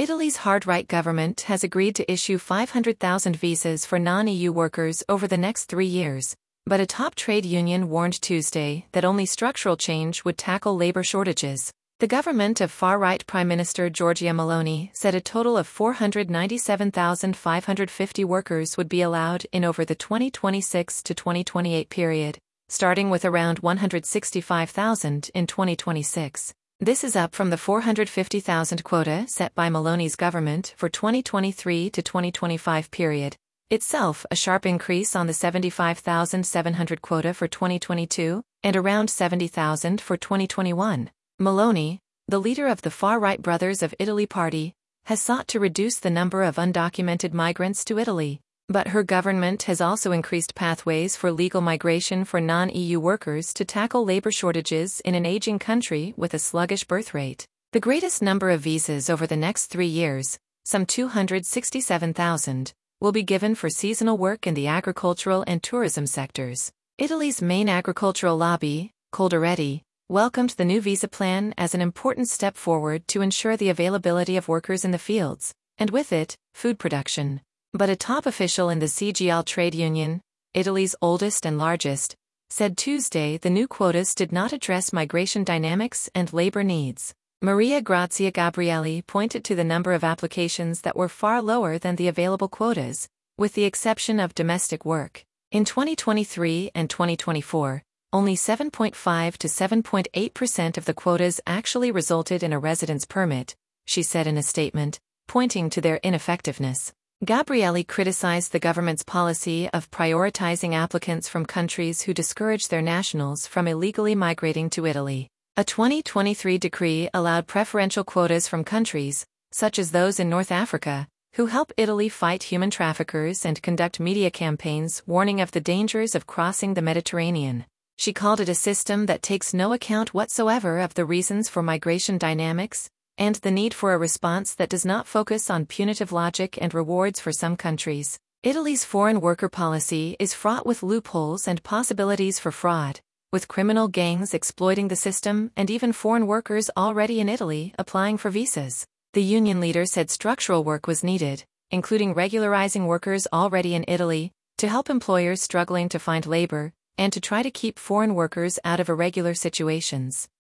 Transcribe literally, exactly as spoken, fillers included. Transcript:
Italy's hard-right government has agreed to issue five hundred thousand visas for non-E U workers over the next three years, but a top trade union warned Tuesday that only structural change would tackle labor shortages. The government of far-right Prime Minister Giorgia Meloni said a total of four hundred ninety-seven thousand five hundred fifty workers would be allowed in over the twenty twenty-six to twenty twenty-eight period, starting with around one hundred sixty-five thousand in twenty twenty-six. This is up from the four hundred fifty thousand quota set by Meloni's government for twenty twenty-three to twenty twenty-five period, itself a sharp increase on the seventy-five thousand seven hundred quota for twenty twenty-two, and around seventy thousand for twenty twenty-one. Meloni, the leader of the far-right Brothers of Italy party, has sought to reduce the number of undocumented migrants to Italy, but her government has also increased pathways for legal migration for non-E U workers to tackle labor shortages in an aging country with a sluggish birth rate. The greatest number of visas over the next three years, some two hundred sixty-seven thousand, will be given for seasonal work in the agricultural and tourism sectors. Italy's main agricultural lobby, Coldiretti, welcomed the new visa plan as an important step forward to ensure the availability of workers in the fields, and with it, food production. But a top official in the C G I L trade union, Italy's oldest and largest, said Tuesday the new quotas did not address migration dynamics and labor needs. Maria Grazia Gabrielli pointed to the number of applications that were far lower than the available quotas, with the exception of domestic work. In twenty twenty-three and twenty twenty-four, only seven point five to seven point eight percent of the quotas actually resulted in a residence permit, she said in a statement, pointing to their ineffectiveness. Gabrielli criticized the government's policy of prioritizing applicants from countries who discourage their nationals from illegally migrating to Italy. A twenty twenty-three decree allowed preferential quotas from countries, such as those in North Africa, who help Italy fight human traffickers and conduct media campaigns warning of the dangers of crossing the Mediterranean. She called it a system that takes no account whatsoever of the reasons for migration dynamics, and the need for a response that does not focus on punitive logic and rewards for some countries. Italy's foreign worker policy is fraught with loopholes and possibilities for fraud, with criminal gangs exploiting the system and even foreign workers already in Italy applying for visas. The union leader said structural work was needed, including regularizing workers already in Italy, to help employers struggling to find labor, and to try to keep foreign workers out of irregular situations.